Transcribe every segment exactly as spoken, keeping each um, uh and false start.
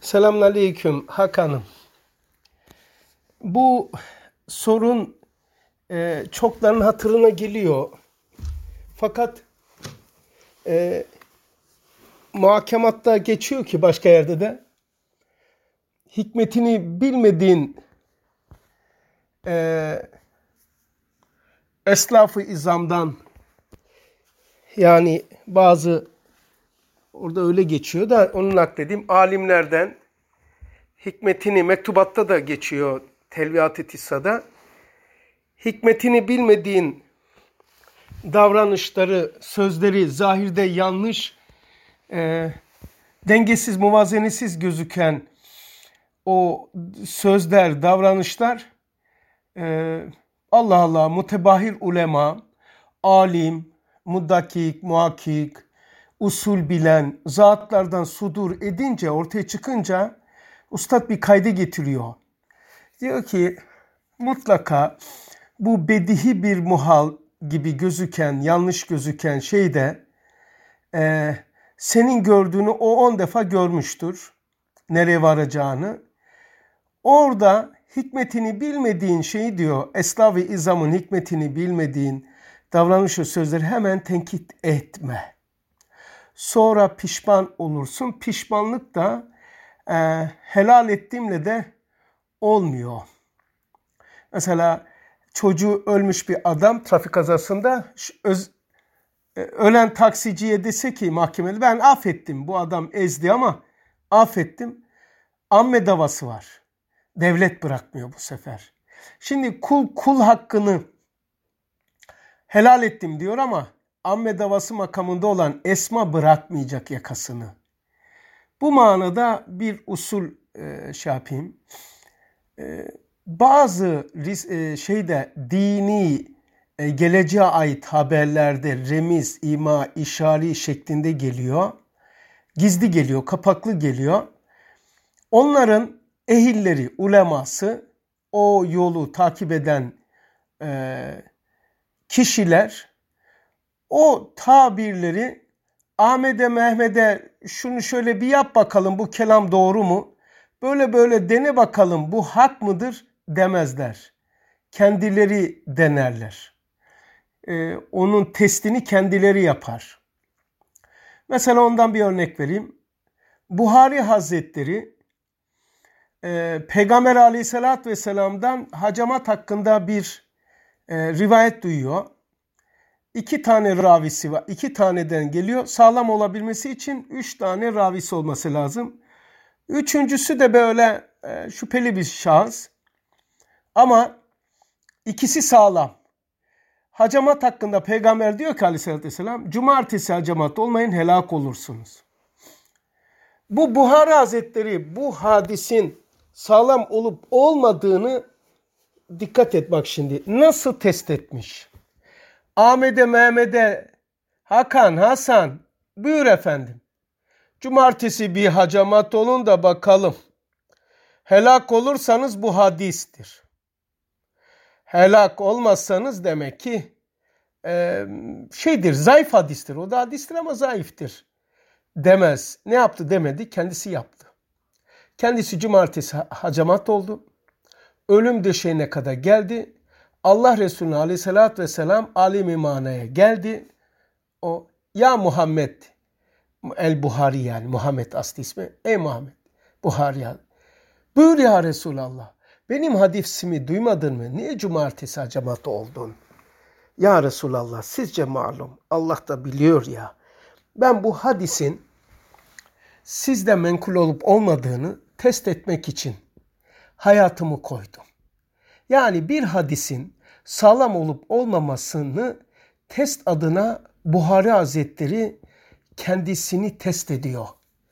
Selamünaleyküm Hakan'ım. Bu sorun e, çokların hatırına geliyor. Fakat e, muhakematta geçiyor ki başka yerde de hikmetini bilmediğin e, eslaf-ı izamdan, yani bazı orada öyle geçiyor da onu nakledeyim, alimlerden hikmetini, mektubatta da geçiyor Telviyat-ı Tissa'da, hikmetini bilmediğin davranışları, sözleri zahirde yanlış, e, dengesiz, muvazenesiz gözüken o sözler, davranışlar, e, Allah Allah, mutebahir ulema, alim, muddakik, muhakkik, usul bilen zatlardan sudur edince, ortaya çıkınca ustad bir kayda getiriyor. Diyor ki mutlaka bu bedihi bir muhal gibi gözüken, yanlış gözüken şeyde e, senin gördüğünü o on defa görmüştür. Nereye varacağını. Orada hikmetini bilmediğin şeyi diyor, eslaf-ı izamın hikmetini bilmediğin davranış ve sözleri hemen tenkit etme. Sonra pişman olursun. Pişmanlık da e, helal ettiğimle de olmuyor. Mesela çocuğu ölmüş bir adam trafik kazasında öz, e, ölen taksiciye dese ki mahkemede ben affettim, bu adam ezdi ama affettim. Amme davası var. Devlet bırakmıyor bu sefer. Şimdi kul kul hakkını helal ettim diyor ama amme davası makamında olan esma bırakmayacak yakasını. Bu manada bir usul e, şey yapayım. E, bazı e, şeyde dini e, geleceğe ait haberlerde remiz, ima, işari şeklinde geliyor. Gizli geliyor, kapaklı geliyor. Onların ehilleri, uleması, o yolu takip eden e, kişiler o tabirleri Ahmet'e, Mehmet'e şunu şöyle bir yap bakalım, bu kelam doğru mu? Böyle böyle dene bakalım, bu hak mıdır demezler. Kendileri denerler. Ee, onun testini kendileri yapar. Mesela ondan bir örnek vereyim. Buhari Hazretleri e, Peygamber Aleyhisselatü Vesselam'dan hacamat hakkında bir e, rivayet duyuyor. İki tane ravisi var. İki taneden geliyor. Sağlam olabilmesi için üç tane ravisi olması lazım. Üçüncüsü de böyle e, şüpheli bir şahıs. Ama ikisi sağlam. Hacamat hakkında peygamber diyor ki aleyhissalatü vesselam, cumartesi hacamat olmayın, helak olursunuz. Bu Buhari Hazretleri bu hadisin sağlam olup olmadığını dikkat et bak şimdi. Nasıl test etmiş? Ahmet'e, Mehmet'e, Hakan, Hasan, buyur efendim. Cumartesi bir hacamat olun da bakalım. Helak olursanız bu hadistir. Helak olmazsanız demek ki e, şeydir, zayıf hadistir. O da hadistir ama zayıftır demez. Ne yaptı demedi, kendisi yaptı. Kendisi cumartesi hacamat oldu. Ölüm döşeğine kadar geldi. Allah Resulü Aleyhisselatü Vesselam alim-i manaya geldi. O ya Muhammed el-Buhari, yani Muhammed aslı ismi. Ey Muhammed Buhari ya. Buyur ya Resulallah. Benim hadisimi duymadın mı? Niye cumartesi hacamat oldun? Ya Resulallah, sizce malum. Allah da biliyor ya. Ben bu hadisin sizde menkul olup olmadığını test etmek için hayatımı koydum. Yani bir hadisin sağlam olup olmamasını test adına Buhari Hazretleri kendisini test ediyor.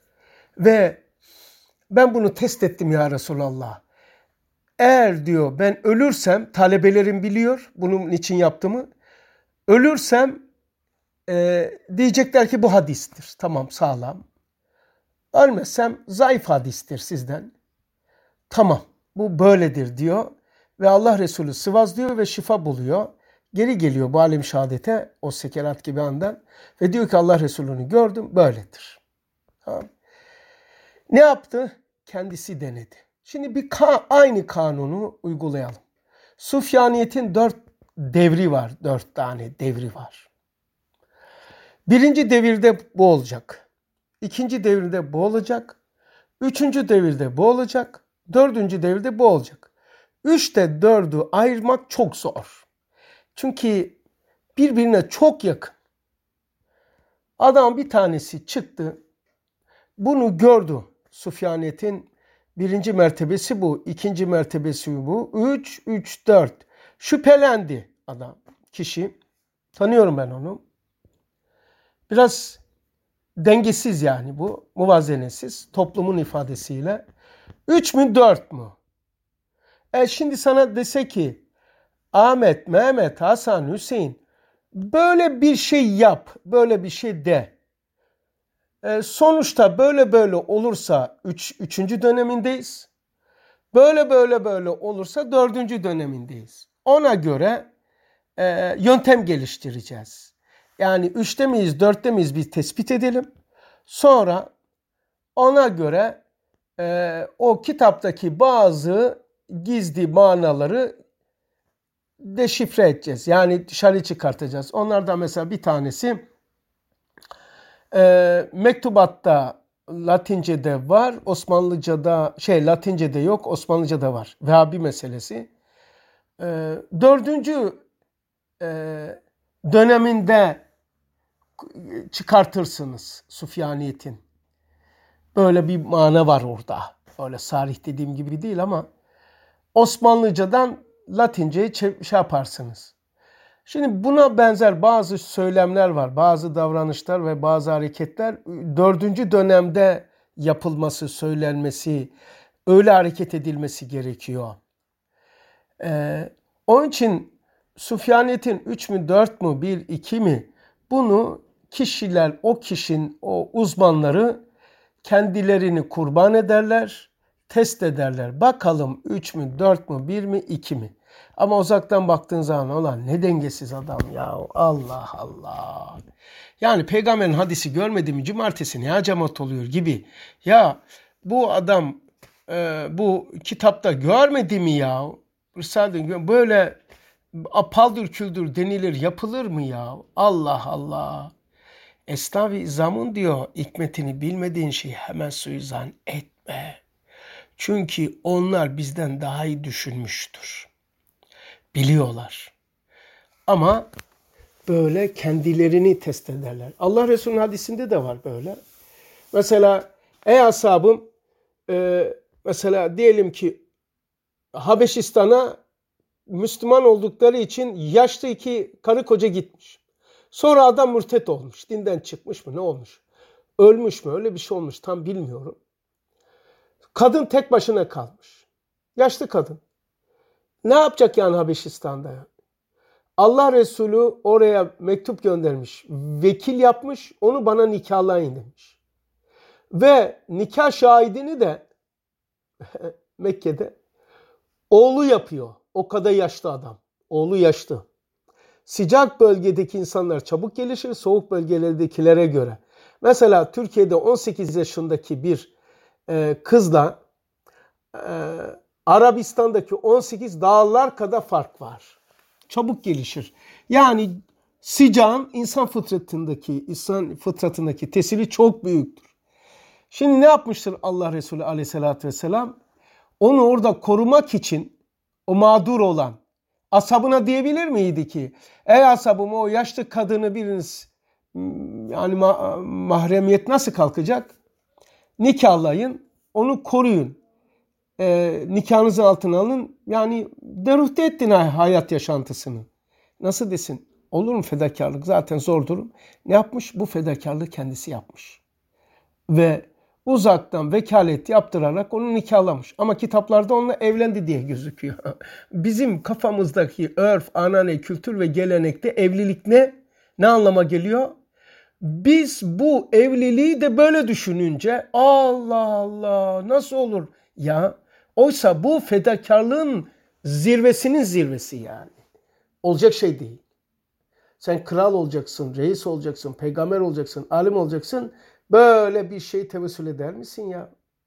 Ve ben bunu test ettim ya Resulallah. Eğer diyor ben ölürsem, talebelerim biliyor bunun için yaptığımı. Ölürsem e, diyecekler ki bu hadistir. Tamam, sağlam. Ölmezsem zayıf hadistir sizden. Tamam, bu böyledir diyor. Ve Allah Resulü sıvazlıyor ve şifa buluyor. Geri geliyor bu alem şehadete, o sekerat gibi andan. Ve diyor ki Allah Resulü'nü gördüm, böyledir. Tamam. Ne yaptı? kendisi denedi. Şimdi bir ka- aynı kanunu uygulayalım. Sufyaniyet'in dört devri var. Dört tane devri var. Birinci devirde bu olacak. İkinci devirde bu olacak. Üçüncü devirde bu olacak. Dördüncü devirde bu olacak. Üçte dördü ayırmak çok zor. Çünkü birbirine çok yakın. Adam bir tanesi çıktı. Bunu gördü. Sufyaniyet'in birinci mertebesi bu. İkinci mertebesi bu. Üç, üç, dört. Şüphelendi adam. Kişi. Tanıyorum ben onu. Biraz dengesiz yani bu. Muvazenesiz. Toplumun ifadesiyle. Üç mü dört mü? E şimdi sana dese ki Ahmet, Mehmet, Hasan, Hüseyin böyle bir şey yap. Böyle bir şey de. E, sonuçta böyle böyle olursa üç, üçüncü dönemindeyiz. Böyle böyle böyle olursa dördüncü dönemindeyiz. Ona göre e, yöntem geliştireceğiz. Yani üçte miyiz, dörtte miyiz biz tespit edelim. Sonra ona göre e, o kitaptaki bazı gizli manaları deşifre edeceğiz. Yani dışarı çıkartacağız. Onlardan mesela bir tanesi e, mektubatta Latince'de var, Osmanlıca'da şey Latince'de yok, Osmanlıca'da var. Vehhabi meselesi. E, dördüncü e, döneminde çıkartırsınız Sufyaniyet'in. Böyle bir mana var orada. Öyle sarih dediğim gibi değil ama Osmanlıcadan Latince'ye şey yaparsınız. Şimdi buna benzer bazı söylemler var, bazı davranışlar ve bazı hareketler dördüncü dönemde yapılması, söylenmesi, öyle hareket edilmesi gerekiyor. Ee, onun için Sufyaniyet'in üç mü, dört mü, bir, iki mi? Bunu kişiler, o kişinin, o uzmanları kendilerini kurban ederler, test ederler. Bakalım üç mü, dört mü, bir mi, iki mi? Ama uzaktan baktığın zaman olan ne dengesiz adam ya. Allah Allah. Yani peygamberin hadisi görmedi mi cumartesi ne acamat oluyor gibi. Ya bu adam e, bu kitapta görmedi mi ya? Risale böyle apaldır küldür denilir yapılır mı ya? Allah Allah. Esnaf-ı İzam'ın diyor hikmetini bilmediğin şeyi hemen suizan etme. Çünkü onlar bizden daha iyi düşünmüştür. Biliyorlar. Ama böyle kendilerini test ederler. Allah Resulü'nün hadisinde de var böyle. Mesela ey ashabım e, mesela diyelim ki Habeşistan'a Müslüman oldukları için yaşlı iki karı koca gitmiş. Sonra adam mürtet olmuş. Dinden çıkmış mı ne olmuş? Ölmüş mü öyle bir şey olmuş tam bilmiyorum. Kadın tek başına kalmış. Yaşlı kadın. Ne yapacak yani Habeşistan'da? Allah Resulü oraya mektup göndermiş. Vekil yapmış. Onu bana nikahlayın demiş. Ve nikah şahidini de Mekke'de oğlu yapıyor. O kadar yaşlı adam. Oğlu yaşlı. Sıcak bölgedeki insanlar çabuk gelişir. Soğuk bölgelerdekilere göre. Mesela Türkiye'de on sekiz yaşındaki bir e, kızla e, Arabistan'daki on sekiz dağlar kadar fark var. Çabuk gelişir. Yani sıcağın insan fıtratındaki, insan fıtratındaki tesiri çok büyüktür. Şimdi ne yapmıştır Allah Resulü aleyhissalatü vesselam? Onu orada korumak için o mağdur olan ashabına diyebilir miydi ki? Ey ashabım o yaşlı kadını biriniz yani ma- mahremiyet nasıl kalkacak? Nikahlayın, onu koruyun. E, nikahınızın altına alın. Yani deruhte ettin hayat yaşantısını. Nasıl desin? Olur mu fedakarlık? Zaten zor durum. Ne yapmış? Bu fedakarlığı kendisi yapmış. Ve uzaktan vekalet yaptırarak onu nikahlamış. Ama kitaplarda onunla evlendi diye gözüküyor. Bizim kafamızdaki örf, anane, kültür ve gelenekte evlilik ne? Ne anlama geliyor? Biz bu evliliği de böyle düşününce Allah Allah nasıl olur? Ya oysa bu fedakarlığın zirvesinin zirvesi yani. Olacak şey değil. Sen kral olacaksın, reis olacaksın, peygamber olacaksın, alim olacaksın. Böyle bir şey tevessül eder misin ya?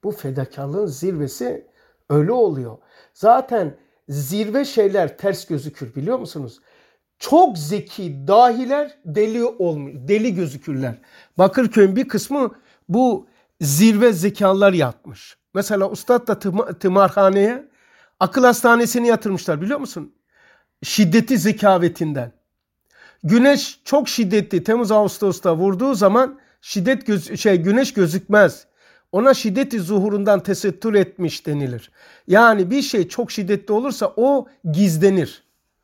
Bu fedakarlığın zirvesi öyle oluyor. Zaten zirve şeyler ters gözükür biliyor musunuz? Çok zeki dahiler deli olmuş, deli gözükürler. Bakırköy'ün bir kısmı bu zirve zekalar yatmış. Mesela Ustad da tımarhaneye akıl hastanesini yatırmışlar biliyor musun? Şiddeti zekavetinden. Güneş çok şiddetli Temmuz Ağustos'ta vurduğu zaman şiddet göz, şey güneş gözükmez. Ona şiddeti zuhurundan tesettür etmiş denilir. Yani bir şey çok şiddetli olursa o gizlenir.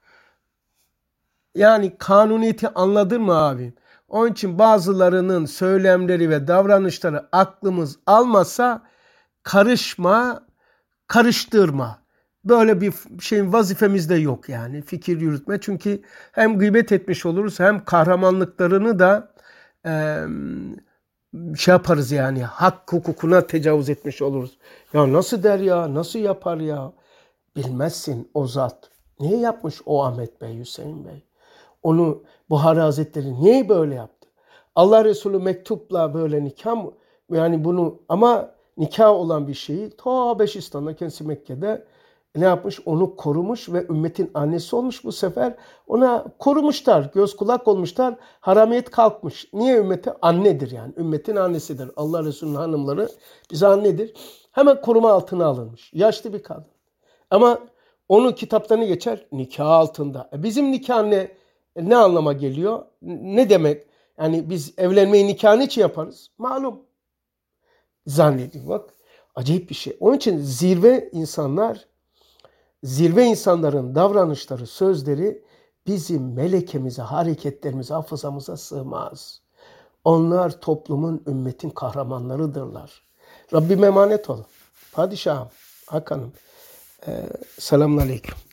Yani kanuniyeti anladın mı abi? Onun için bazılarının söylemleri ve davranışları aklımız almasa karışma, karıştırma. Böyle bir şeyin vazifemiz de yok yani fikir yürütme. Çünkü hem gıybet etmiş oluruz hem kahramanlıklarını da e, şey yaparız yani hak hukukuna tecavüz etmiş oluruz. Ya nasıl der ya, nasıl yapar ya? Bilmezsin o zat. Niye yapmış o Ahmet Bey, Hüseyin Bey? Onu Buhari Hazretleri niye böyle yaptı? Allah Resulü mektupla böyle nikah mı? Yani bunu ama nikah olan bir şeyi ta Habeşistan'da kendisi Mekke'de ne yapmış? Onu korumuş ve ümmetin annesi olmuş bu sefer. Ona korumuşlar, göz kulak olmuşlar. Haramiyet kalkmış. Niye ümmete? Annedir yani. Ümmetin annesidir. Allah Resulü'nün hanımları bize annedir. Hemen koruma altına alınmış. Yaşlı bir kadın. Ama onun kitaplarını geçer nikah altında. E bizim nikah ne, ne anlama geliyor? Ne demek? Yani biz evlenmeyi nikah için yaparız. Malum. Zannediyor bak. Acayip bir şey. Onun için zirve insanlar, zirve insanların davranışları, sözleri bizim melekemize, hareketlerimize, hafızamıza sığmaz. Onlar toplumun, ümmetin kahramanlarıdırlar. Rabbime emanet olun. Padişahım, Hakan'ım. Ee, selamun aleyküm.